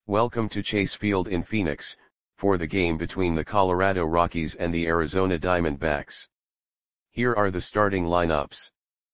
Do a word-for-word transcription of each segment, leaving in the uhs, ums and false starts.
Welcome to Chase Field in Phoenix, for the game between the Colorado Rockies and the Arizona Diamondbacks. Here are the starting lineups.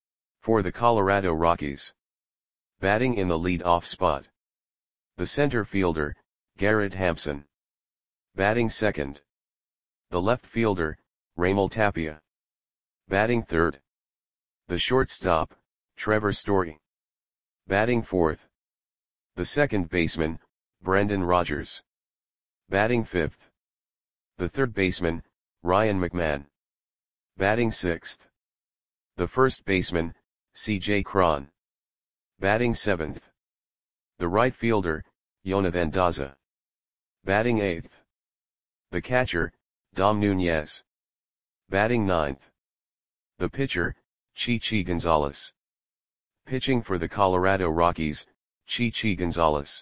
For the Colorado Rockies. Batting in the lead-off spot. The center fielder, Garrett Hampson. Batting second. The left fielder, Raimel Tapia. Batting third. The shortstop, Trevor Story. Batting fourth. The second baseman, Brendan Rodgers. Batting fifth. The third baseman, Ryan McMahon. Batting sixth. The first baseman, C J Cron. Batting seventh. The right fielder, Jonathan Daza. Batting eighth. The catcher, Dom Nunez. Batting ninth. The pitcher, Chichi Gonzalez. Pitching for the Colorado Rockies, Chichi Gonzalez.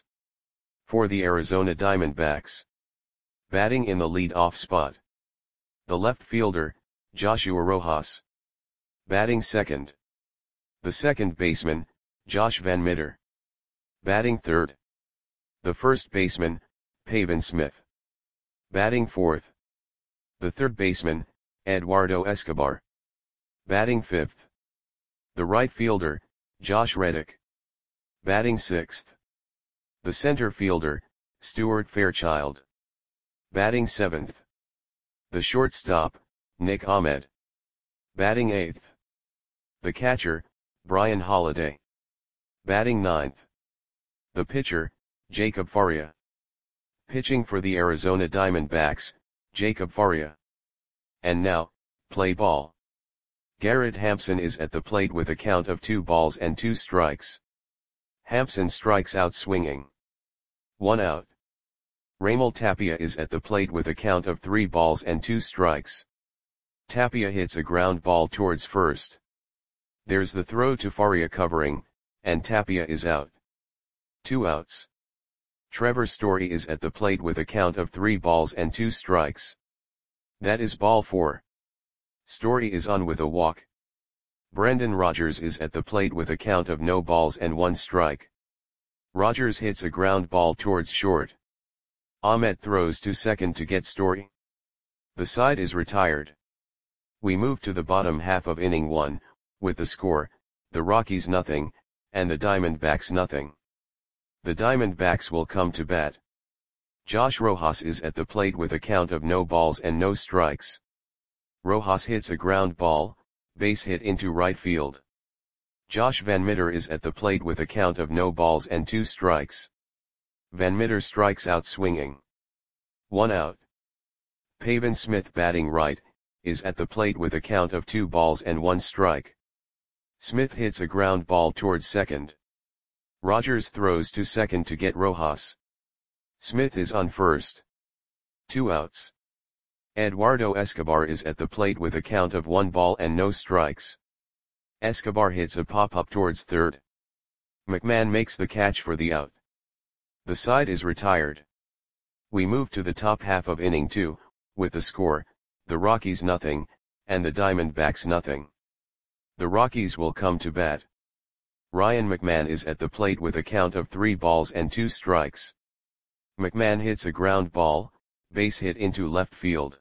For the Arizona Diamondbacks. Batting in the lead-off spot. The left fielder, Joshua Rojas. Batting second. The second baseman, Josh Van Meter. Batting third. The first baseman, Pavin Smith. Batting fourth. The third baseman, Eduardo Escobar. Batting fifth. The right fielder, Josh Reddick. Batting sixth. The center fielder, Stuart Fairchild. Batting seventh. The shortstop, Nick Ahmed. Batting eighth. The catcher, Brian Holiday. Batting ninth. The pitcher, Jacob Faria. Pitching for the Arizona Diamondbacks, Jacob Faria. And now, play ball. Garrett Hampson is at the plate with a count of two balls and two strikes. Hampson strikes out swinging. One out. Raimel Tapia is at the plate with a count of three balls and two strikes. Tapia hits a ground ball towards first. There's the throw to Faria covering, and Tapia is out. Two outs. Trevor Story is at the plate with a count of three balls and two strikes. That is ball four. Story is on with a walk. Brendan Rodgers is at the plate with a count of no balls and one strike. Rodgers hits a ground ball towards short. Ahmed throws to second to get Story. The side is retired. We move to the bottom half of inning one, with the score, the Rockies nothing, and the Diamondbacks nothing. The Diamondbacks will come to bat. Josh Rojas is at the plate with a count of no balls and no strikes. Rojas hits a ground ball, base hit into right field. Josh Van Meter is at the plate with a count of no balls and two strikes. Van Meter strikes out swinging. One out. Pavin Smith batting right, is at the plate with a count of two balls and one strike. Smith hits a ground ball towards second. Rodgers throws to second to get Rojas. Smith is on first. Two outs. Eduardo Escobar is at the plate with a count of one ball and no strikes. Escobar hits a pop-up towards third. McMahon makes the catch for the out. The side is retired. We move to the top half of inning two, with the score, the Rockies nothing, and the Diamondbacks nothing. The Rockies will come to bat. Ryan McMahon is at the plate with a count of three balls and two strikes. McMahon hits a ground ball, base hit into left field.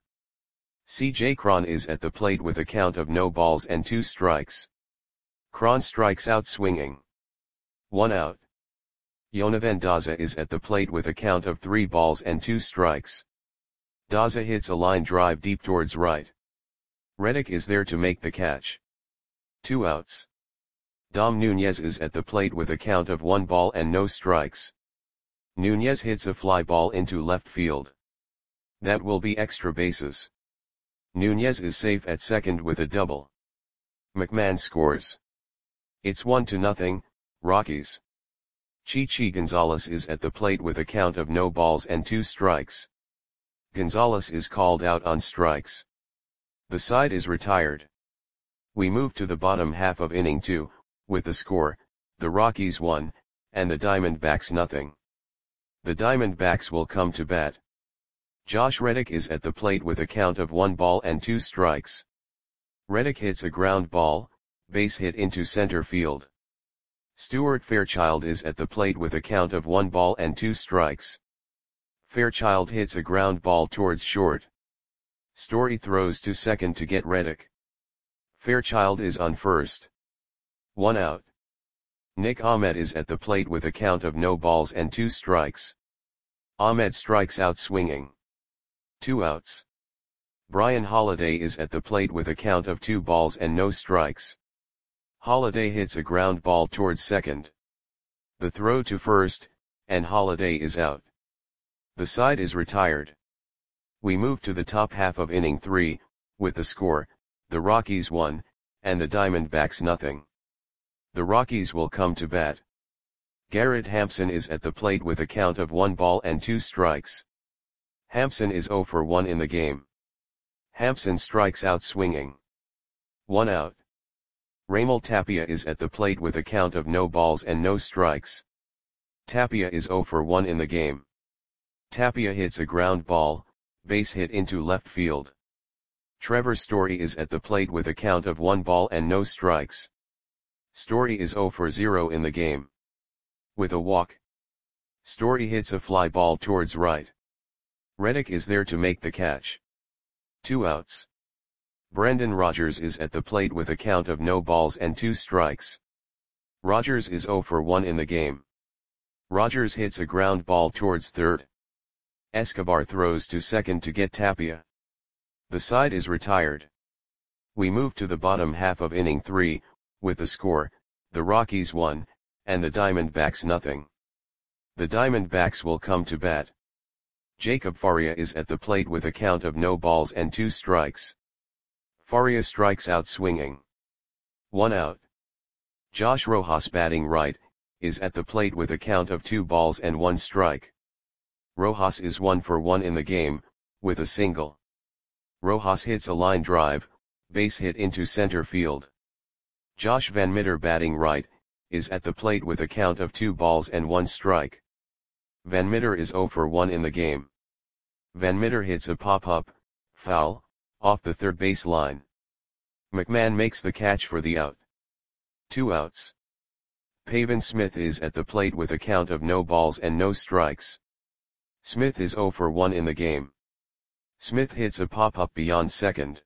C J Cron is at the plate with a count of no balls and two strikes. Cron strikes out swinging. One out. Jonathan Daza is at the plate with a count of three balls and two strikes. Daza hits a line drive deep towards right. Reddick is there to make the catch. Two outs. Dom Nunez is at the plate with a count of one ball and no strikes. Nunez hits a fly ball into left field. That will be extra bases. Nunez is safe at second with a double. McMahon scores. It's one to nothing, Rockies. Chichi Gonzalez is at the plate with a count of no balls and two strikes. Gonzalez is called out on strikes. The side is retired. We move to the bottom half of inning two, with the score, the Rockies one, and the Diamondbacks nothing. The Diamondbacks will come to bat. Josh Reddick is at the plate with a count of one ball and two strikes. Reddick hits a ground ball, base hit into center field. Stuart Fairchild is at the plate with a count of one ball and two strikes. Fairchild hits a ground ball towards short. Story throws to second to get Reddick. Fairchild is on first. One out. Nick Ahmed is at the plate with a count of no balls and two strikes. Ahmed strikes out swinging. Two outs. Brian Holiday is at the plate with a count of two balls and no strikes. Holiday hits a ground ball towards second. The throw to first, and Holiday is out. The side is retired. We move to the top half of inning three, with the score, the Rockies one, and the Diamondbacks nothing. The Rockies will come to bat. Garrett Hampson is at the plate with a count of one ball and two strikes. Hampson is oh for one in the game. Hampson strikes out swinging. One out. Raimel Tapia is at the plate with a count of no balls and no strikes. Tapia is oh for one in the game. Tapia hits a ground ball, base hit into left field. Trevor Story is at the plate with a count of one ball and no strikes. Story is oh for zero in the game. With a walk. Story hits a fly ball towards right. Reddick is there to make the catch. Two outs. Brendan Rodgers is at the plate with a count of no balls and two strikes. Rodgers is oh for one in the game. Rodgers hits a ground ball towards third. Escobar throws to second to get Tapia. The side is retired. We move to the bottom half of inning three, with the score, the Rockies one, and the Diamondbacks nothing. The Diamondbacks will come to bat. Jacob Faria is at the plate with a count of no balls and two strikes. Faria strikes out swinging. One out. Josh Rojas batting right, is at the plate with a count of two balls and one strike. Rojas is one for one in the game, with a single. Rojas hits a line drive, base hit into center field. Josh Van Meter batting right, is at the plate with a count of two balls and one strike. Van Meter is oh for one in the game. Van Meter hits a pop-up, foul, off the third base line. McMahon makes the catch for the out. Two outs. Pavin Smith is at the plate with a count of no balls and no strikes. Smith is oh for one in the game. Smith hits a pop-up beyond second.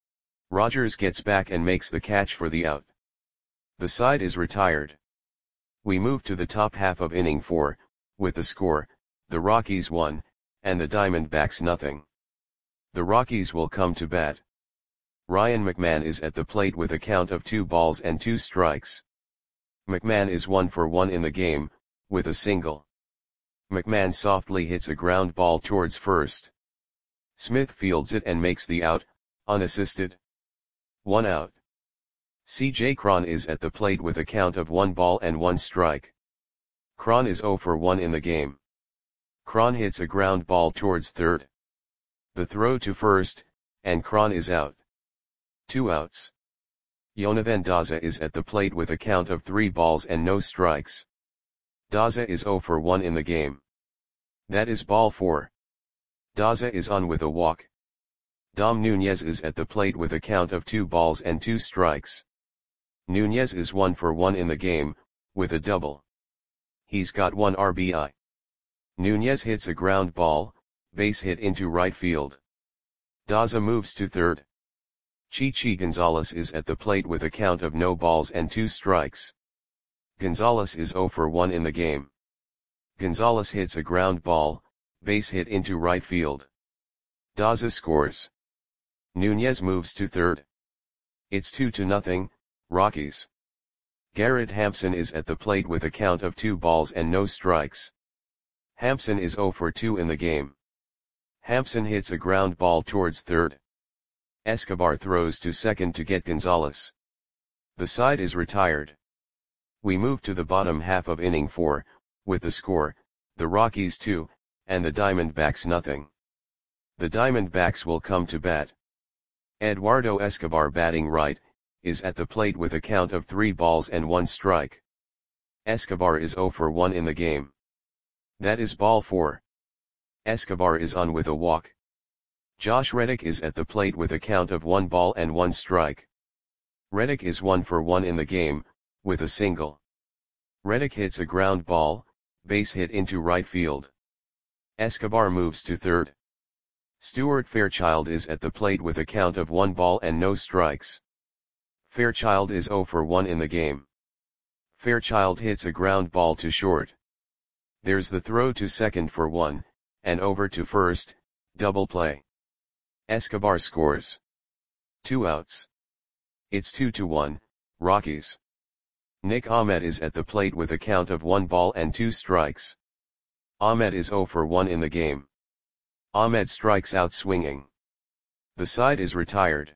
Rodgers gets back and makes the catch for the out. The side is retired. We move to the top half of inning four, with the score, the Rockies one, and the Diamondbacks nothing. The Rockies will come to bat. Ryan McMahon is at the plate with a count of two balls and two strikes. McMahon is one for one in the game, with a single. McMahon softly hits a ground ball towards first. Smith fields it and makes the out, unassisted. One out. C J Cron is at the plate with a count of one ball and one strike. Cron is oh for one in the game. Cron hits a ground ball towards third. The throw to first, and Cron is out. Two outs. Jonathan Daza is at the plate with a count of three balls and no strikes. Daza is oh for one in the game. That is ball four. Daza is on with a walk. Dom Nunez is at the plate with a count of two balls and two strikes. Nunez is one for one in the game, with a double. He's got one R B I. Nunez hits a ground ball, base hit into right field. Daza moves to third. Chichi Gonzalez is at the plate with a count of no balls and two strikes. Gonzalez is oh for one in the game. Gonzalez hits a ground ball, base hit into right field. Daza scores. Nunez moves to third. It's two to nothing, Rockies. Garrett Hampson is at the plate with a count of two balls and no strikes. Hampson is oh for two in the game. Hampson hits a ground ball towards third. Escobar throws to second to get Gonzalez. The side is retired. We move to the bottom half of inning four, with the score, the Rockies two, and the Diamondbacks nothing. The Diamondbacks will come to bat. Eduardo Escobar batting right, is at the plate with a count of three balls and one strike. Escobar is oh for one in the game. That is ball four. Escobar is on with a walk. Josh Reddick is at the plate with a count of one ball and one strike. Reddick is one for one in the game, with a single. Reddick hits a ground ball, base hit into right field. Escobar moves to third. Stuart Fairchild is at the plate with a count of one ball and no strikes. Fairchild is zero for one in the game. Fairchild hits a ground ball to short. There's the throw to second for one, and over to first, double play. Escobar scores. Two outs. It's two to one, Rockies. Nick Ahmed is at the plate with a count of one ball and two strikes. Ahmed is zero for one in the game. Ahmed strikes out swinging. The side is retired.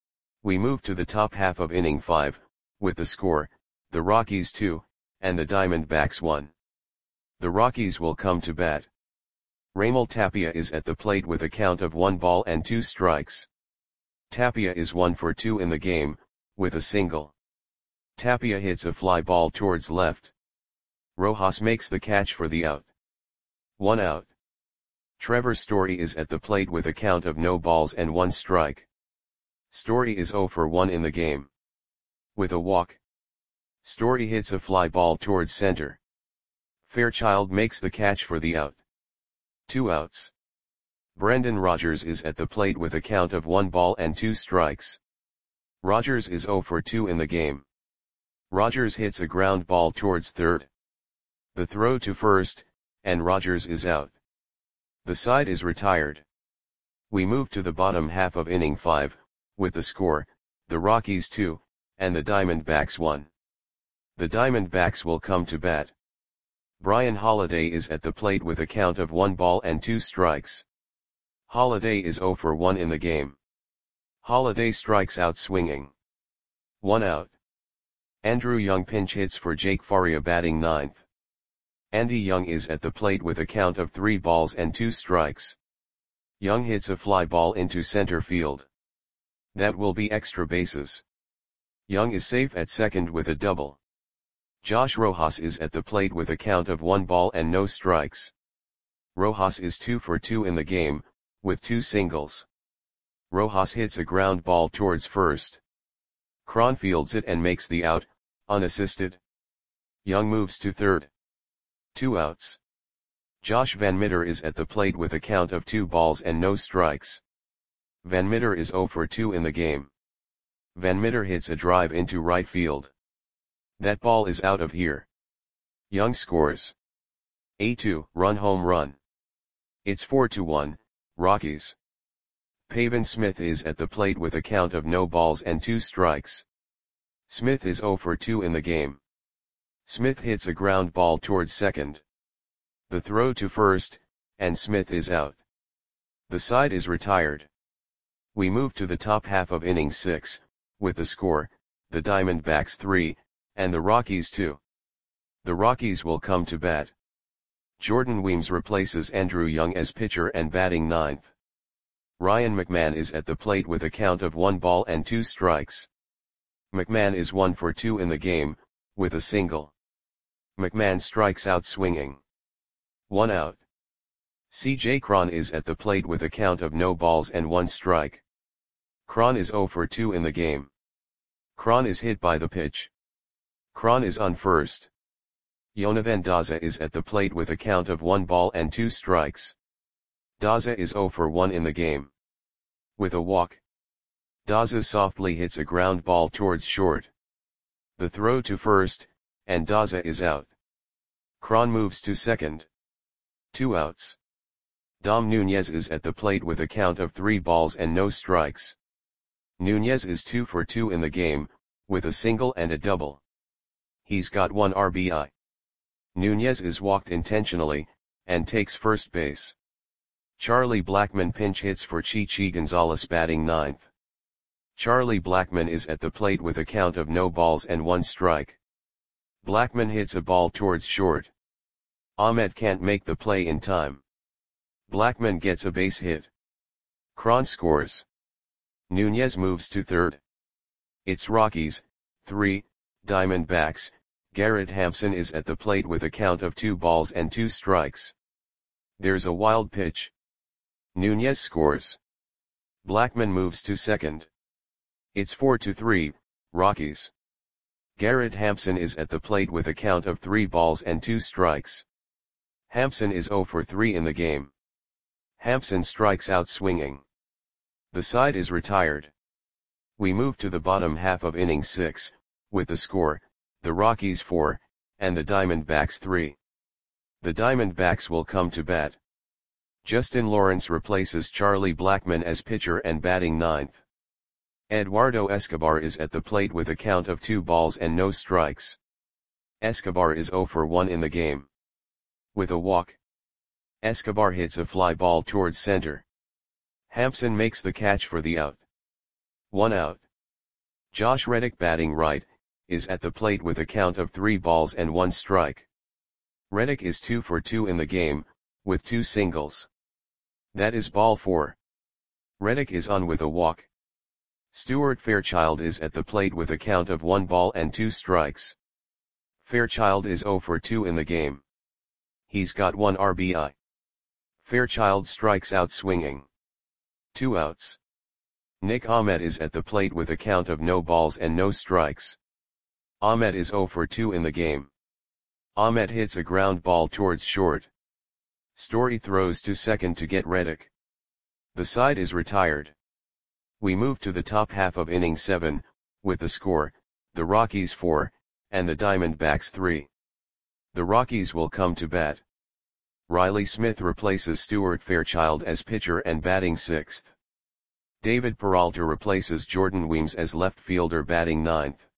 We move to the top half of inning five, with the score, the Rockies two, and the Diamondbacks one. The Rockies will come to bat. Raimel Tapia is at the plate with a count of one ball and two strikes. Tapia is one for two in the game, with a single. Tapia hits a fly ball towards left. Rojas makes the catch for the out. One out. Trevor Story is at the plate with a count of no balls and one strike. Story is zero for one in the game. With a walk. Story hits a fly ball towards center. Fairchild makes the catch for the out. Two outs. Brendan Rodgers is at the plate with a count of one ball and two strikes. Rodgers is zero for two in the game. Rodgers hits a ground ball towards third. The throw to first, and Rodgers is out. The side is retired. We move to the bottom half of inning five, with the score, the Rockies two, and the Diamondbacks one. The Diamondbacks will come to bat. Brian Holiday is at the plate with a count of one ball and two strikes. Holiday is zero for one in the game. Holiday strikes out swinging. One out. Andrew Young pinch hits for Jake Faria batting ninth. Andy Young is at the plate with a count of three balls and two strikes. Young hits a fly ball into center field. That will be extra bases. Young is safe at second with a double. Josh Rojas is at the plate with a count of one ball and no strikes. Rojas is two for two in the game, with two singles. Rojas hits a ground ball towards first. Cron fields it and makes the out, unassisted. Young moves to third. Two outs. Josh Van Meter is at the plate with a count of two balls and no strikes. Van Meter is zero for two in the game. Van Meter hits a drive into right field. That ball is out of here. Young scores. A two run home run. It's four to one, Rockies. Pavin Smith is at the plate with a count of no balls and two strikes. Smith is zero for two in the game. Smith hits a ground ball towards second. The throw to first, and Smith is out. The side is retired. We move to the top half of inning six, with the score, the Diamondbacks three, and the Rockies two. The Rockies will come to bat. Jordan Weems replaces Andrew Young as pitcher and batting ninth. Ryan McMahon is at the plate with a count of one ball and two strikes. McMahon is one for two in the game, with a single. McMahon strikes out swinging. One out. C J Cron is at the plate with a count of no balls and one strike. Cron is zero for two in the game. Cron is hit by the pitch. Cron is on first. Jonathan Daza is at the plate with a count of one ball and two strikes. Daza is zero for one in the game. With a walk. Daza softly hits a ground ball towards short. The throw to first, and Daza is out. Cron moves to second. Two outs. Dom Nunez is at the plate with a count of three balls and no strikes. Nunez is two for two in the game, with a single and a double. He's got one R B I. Nunez is walked intentionally, and takes first base. Charlie Blackmon pinch hits for Chichi Gonzalez batting ninth. Charlie Blackmon is at the plate with a count of no balls and one strike. Blackmon hits a ball towards short. Ahmed can't make the play in time. Blackmon gets a base hit. Cron scores. Nunez moves to third. It's Rockies, three, Diamondbacks. Garrett Hampson is at the plate with a count of two balls and two strikes. There's a wild pitch. Nunez scores. Blackmon moves to second. It's four to three, Rockies. Garrett Hampson is at the plate with a count of three balls and two strikes. Hampson is zero for three in the game. Hampson strikes out swinging. The side is retired. We move to the bottom half of inning six, with the score, the Rockies four, and the Diamondbacks three. The Diamondbacks will come to bat. Justin Lawrence replaces Charlie Blackmon as pitcher and batting ninth. Eduardo Escobar is at the plate with a count of two balls and no strikes. Escobar is zero for one in the game. With a walk, Escobar hits a fly ball towards center. Hampson makes the catch for the out. One out. Josh Reddick, batting right, is at the plate with a count of three balls and one strike. Reddick is two for two in the game, with two singles. That is ball four. Reddick is on with a walk. Stuart Fairchild is at the plate with a count of one ball and two strikes. Fairchild is zero for two in the game. He's got one R B I. Fairchild strikes out swinging. Two outs. Nick Ahmed is at the plate with a count of no balls and no strikes. Ahmed is zero for two in the game. Ahmed hits a ground ball towards short. Story throws to second to get Reddick. The side is retired. We move to the top half of inning seven, with the score, the Rockies four, and the Diamondbacks three. The Rockies will come to bat. Riley Smith replaces Stuart Fairchild as pitcher and batting sixth. David Peralta replaces Jordan Weems as left fielder, batting ninth.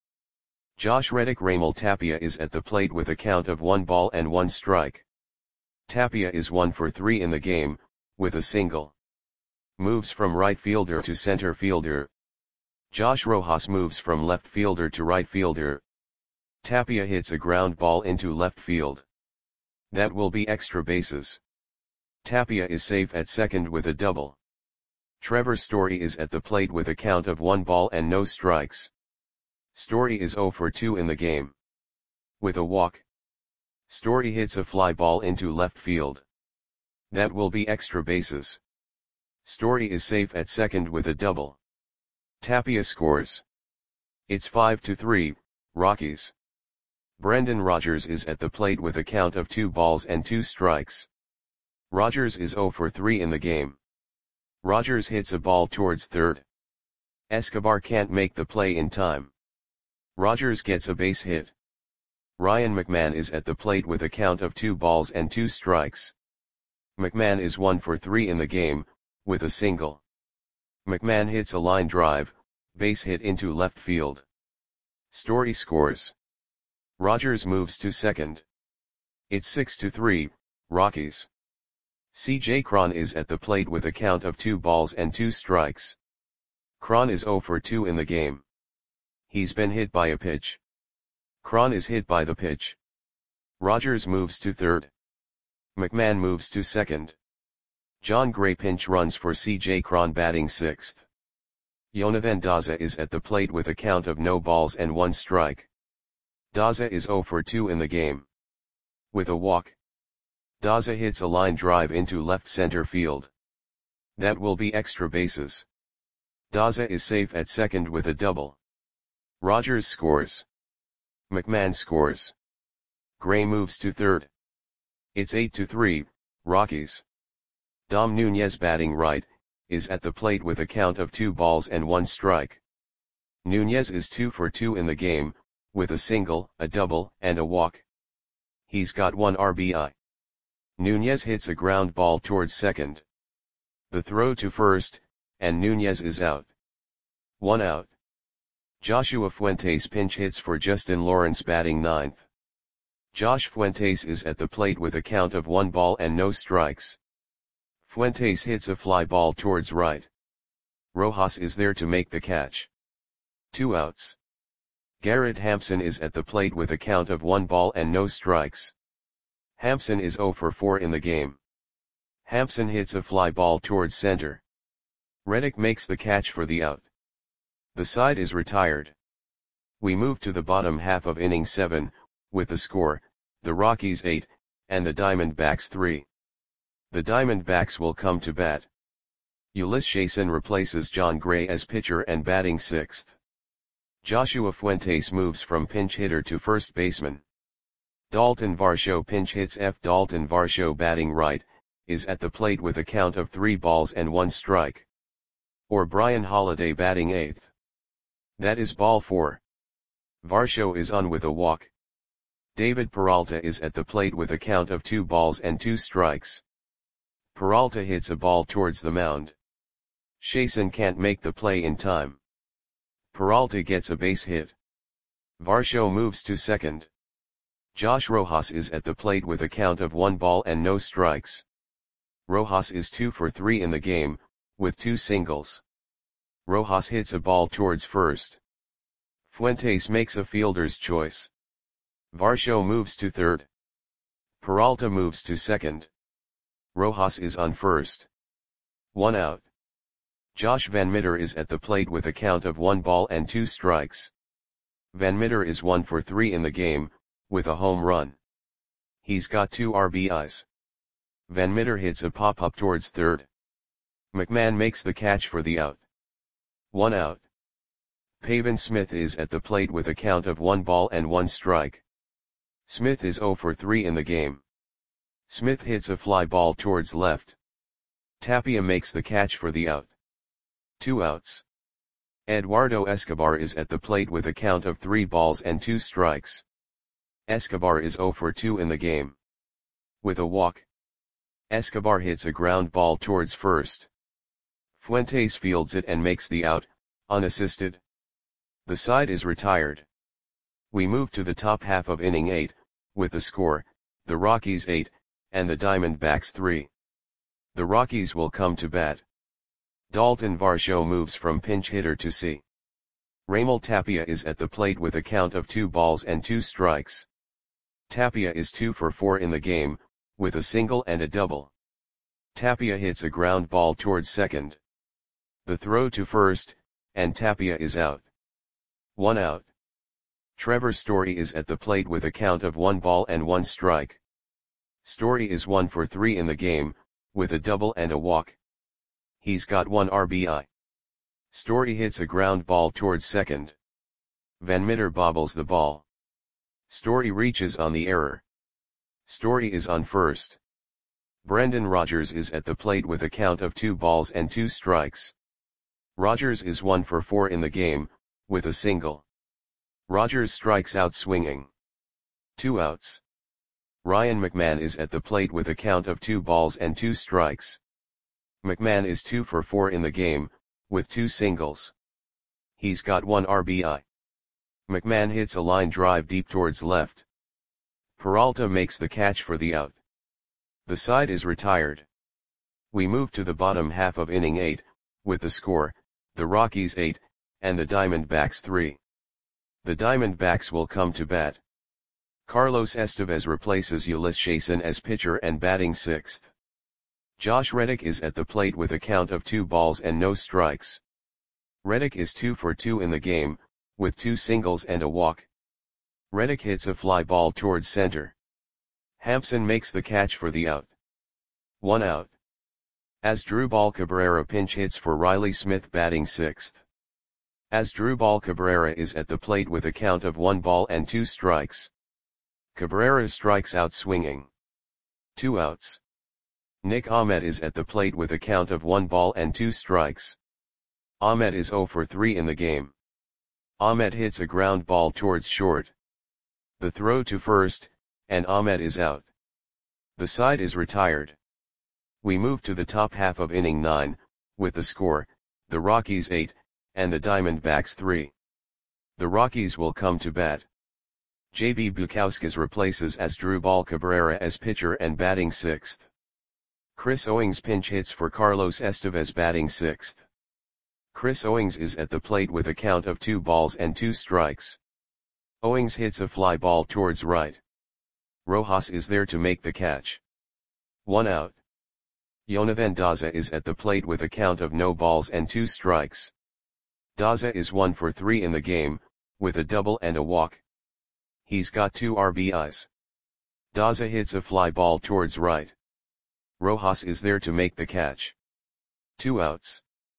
Josh Reddick Raimel Tapia is at the plate with a count of one ball and one strike. Tapia is one for three in the game, with a single. Moves from right fielder to center fielder. Josh Rojas moves from left fielder to right fielder. Tapia hits a ground ball into left field. That will be extra bases. Tapia is safe at second with a double. Trevor Story is at the plate with a count of one ball and no strikes. Story is zero for two in the game. With a walk, Story hits a fly ball into left field. That will be extra bases. Story is safe at second with a double. Tapia scores. It's five to three, Rockies. Brendan Rodgers is at the plate with a count of two balls and two strikes. Rodgers is zero for three in the game. Rodgers hits a ball towards third. Escobar can't make the play in time. Rodgers gets a base hit. Ryan McMahon is at the plate with a count of two balls and two strikes. McMahon is one for three in the game, with a single. McMahon hits a line drive, base hit into left field. Story scores. Rodgers moves to second. It's six to three, Rockies. C J Cron is at the plate with a count of two balls and two strikes. Cron is zero for two in the game. He's been hit by a pitch. Cron is hit by the pitch. Rodgers moves to third. McMahon moves to second. John Gray pinch runs for C J Cron, batting sixth. Yonavan Daza is at the plate with a count of no balls and one strike. Daza is zero for two in the game. With a walk, Daza hits a line drive into left center field. That will be extra bases. Daza is safe at second with a double. Rodgers scores. McMahon scores. Gray moves to third. It's eight to three, Rockies. Dom Nunez, batting right, is at the plate with a count of two balls and one strike. Nunez is two for two in the game, with a single, a double, and a walk. He's got one R B I. Nunez hits a ground ball towards second. The throw to first, and Nunez is out. One out. Joshua Fuentes pinch hits for Justin Lawrence, batting ninth. Josh Fuentes is at the plate with a count of one ball and no strikes. Fuentes hits a fly ball towards right. Rojas is there to make the catch. Two outs. Garrett Hampson is at the plate with a count of one ball and no strikes. Hampson is zero for four in the game. Hampson hits a fly ball towards center. Reddick makes the catch for the out. The side is retired. We move to the bottom half of inning seven, with the score, the Rockies eight, and the Diamondbacks three. The Diamondbacks will come to bat. Ulysses Chasin replaces John Gray as pitcher and batting sixth. Joshua Fuentes moves from pinch hitter to first baseman. Dalton Varsho pinch hits. F. Dalton Varsho batting right, is at the plate with a count of three balls and one strike. Or Brian Holiday batting eighth. That is ball four. Varsho is on with a walk. David Peralta is at the plate with a count of two balls and two strikes. Peralta hits a ball towards the mound. Chasen can't make the play in time. Peralta gets a base hit. Varsho moves to second. Josh Rojas is at the plate with a count of one ball and no strikes. Rojas is two for three in the game, with two singles. Rojas hits a ball towards first. Fuentes makes a fielder's choice. Varsho moves to third. Peralta moves to second. Rojas is on first. One out. Josh Van Meter is at the plate with a count of one ball and two strikes. Van Meter is one for three in the game, with a home run. He's got two R B Is. Van Meter hits a pop-up towards third. McMahon makes the catch for the out. One out. Pavin Smith is at the plate with a count of one ball and one strike. Smith is zero for three in the game. Smith hits a fly ball towards left. Tapia makes the catch for the out. Two outs. Eduardo Escobar is at the plate with a count of three balls and two strikes. Escobar is zero for two in the game. With a walk. Escobar hits a ground ball towards first. Fuentes fields it and makes the out, unassisted. The side is retired. We move to the top half of inning eight, with the score, the Rockies eight, and the Diamondbacks three. The Rockies will come to bat. Dalton Varsho moves from pinch hitter to C. Raimel Tapia is at the plate with a count of two balls and two strikes. Tapia is two for four in the game, with a single and a double. Tapia hits a ground ball towards second. The throw to first, and Tapia is out. One out. Trevor Story is at the plate with a count of one ball and one strike. Story is one for three in the game, with a double and a walk. He's got one R B I. Story hits a ground ball towards second. Van Meter bobbles the ball. Story reaches on the error. Story is on first. Brendan Rodgers is at the plate with a count of two balls and two strikes. Rodgers is one for four in the game, with a single. Rodgers strikes out swinging. Two outs. Ryan McMahon is at the plate with a count of two balls and two strikes. McMahon is two for four in the game, with two singles. He's got one R B I. McMahon hits a line drive deep towards left. Peralta makes the catch for the out. The side is retired. We move to the bottom half of inning eight, with the score, the Rockies eight, and the Diamondbacks three. The Diamondbacks will come to bat. Carlos Estevez replaces Ulyss Chasen as pitcher and batting sixth. Josh Reddick is at the plate with a count of two balls and no strikes. Reddick is two for two in the game, with two singles and a walk. Reddick hits a fly ball towards center. Hampson makes the catch for the out. One out. Asdrubal Cabrera pinch hits for Riley Smith batting sixth. Asdrubal Cabrera is at the plate with a count of one ball and two strikes. Cabrera strikes out swinging. Two outs. Nick Ahmed is at the plate with a count of one ball and two strikes. Ahmed is zero for three in the game. Ahmed hits a ground ball towards short. The throw to first, and Ahmed is out. The side is retired. We move to the top half of inning nine, with the score, the Rockies eight, and the Diamondbacks three. The Rockies will come to bat. J B Bukauskas replaces Asdrubal Cabrera as pitcher and batting sixth. Chris Owings pinch hits for Carlos Estevez batting sixth. Chris Owings is at the plate with a count of two balls and two strikes. Owings hits a fly ball towards right. Rojas is there to make the catch. One out. Jonathan Daza is at the plate with a count of no balls and two strikes. Daza is one for three in the game, with a double and a walk. He's got two R B Is. Daza hits a fly ball towards right. Rojas is there to make the catch. Two outs.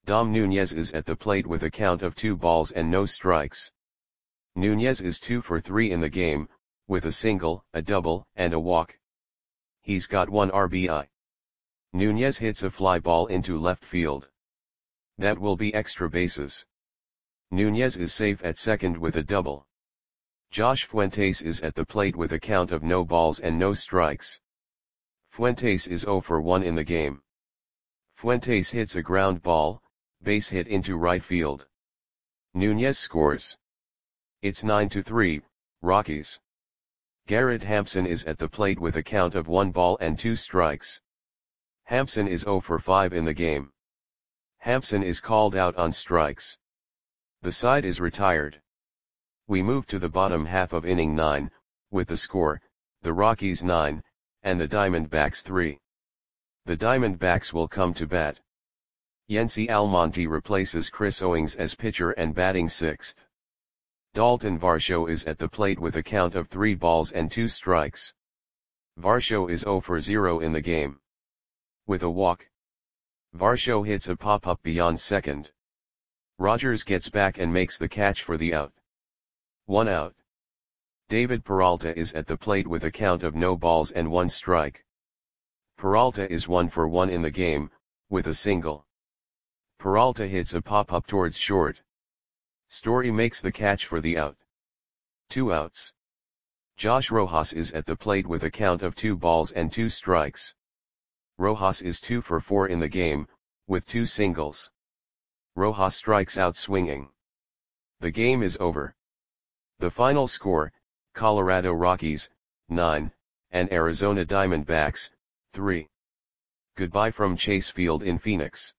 Dom Nunez is at the plate with a count of two balls and no strikes. Nunez is two for three in the game, with a single, a double, and a walk. He's got one R B I. Nunez hits a fly ball into left field. That will be extra bases. Nunez is safe at second with a double. Josh Fuentes is at the plate with a count of no balls and no strikes. Fuentes is zero for one in the game. Fuentes hits a ground ball, base hit into right field. Nunez scores. It's nine to three, Rockies. Garrett Hampson is at the plate with a count of one ball and two strikes. Hampson is zero for five in the game. Hampson is called out on strikes. The side is retired. We move to the bottom half of inning nine, with the score, the Rockies nine, and the Diamondbacks three. The Diamondbacks will come to bat. Yency Almonte replaces Chris Owings as pitcher and batting sixth. Dalton Varsho is at the plate with a count of three balls and two strikes. Varsho is zero for zero in the game. With a walk, Varsho hits a pop-up beyond second. Rogers gets back and makes the catch for the out. One out. David Peralta is at the plate with a count of no balls and one strike. Peralta is one for one in the game, with a single. Peralta hits a pop-up towards short. Story makes the catch for the out. Two outs. Josh Rojas is at the plate with a count of two balls and two strikes. Rojas is two for four in the game, with two singles. Rojas strikes out swinging. The game is over. The final score, Colorado Rockies, nine, and Arizona Diamondbacks, three. Goodbye from Chase Field in Phoenix.